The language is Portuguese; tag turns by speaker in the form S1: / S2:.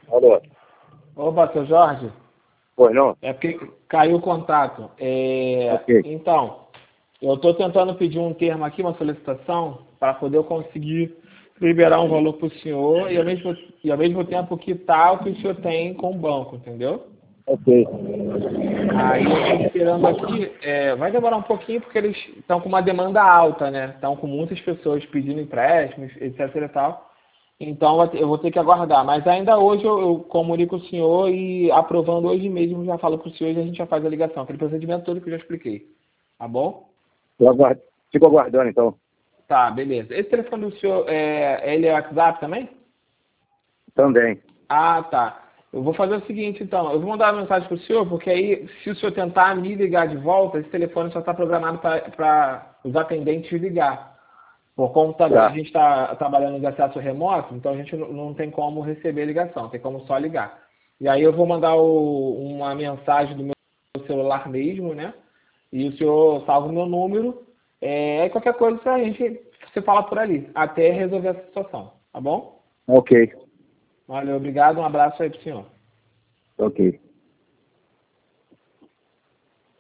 S1: Alô?
S2: Opa, seu Jorge,
S1: Pois não?
S2: é porque caiu o contato.
S1: Ok.
S2: Então, eu estou tentando pedir um termo aqui, uma solicitação, para poder eu conseguir liberar um valor para o senhor e ao mesmo tempo quitar o que o senhor tem com o banco, entendeu?
S1: Ok.
S2: Aí eu estou esperando aqui, vai demorar um pouquinho porque eles estão com uma demanda alta, né? Estão com muitas pessoas pedindo empréstimos, etc e tal. Então eu vou ter que aguardar. Mas ainda hoje eu comunico o senhor e aprovando hoje mesmo já falo com o senhor e a gente já faz a ligação. Aquele procedimento todo que eu já expliquei. Tá bom?
S1: Fico aguardando, então.
S2: Tá, beleza. Esse telefone do senhor, ele é WhatsApp também?
S1: Também.
S2: Ah, tá. Eu vou fazer o seguinte, então. Eu vou mandar uma mensagem para o senhor, porque aí, se o senhor tentar me ligar de volta, esse telefone só está programado para os atendentes ligar. Por conta a
S1: Tá.
S2: gente está trabalhando de acesso remoto, então a gente não tem como receber ligação, tem como só ligar. E aí eu vou mandar uma mensagem do meu celular mesmo, né? E o senhor salva o meu número. Aí qualquer coisa você fala por ali, até resolver essa situação, tá bom?
S1: Ok.
S2: Valeu, obrigado, um abraço aí pro senhor.
S1: Ok.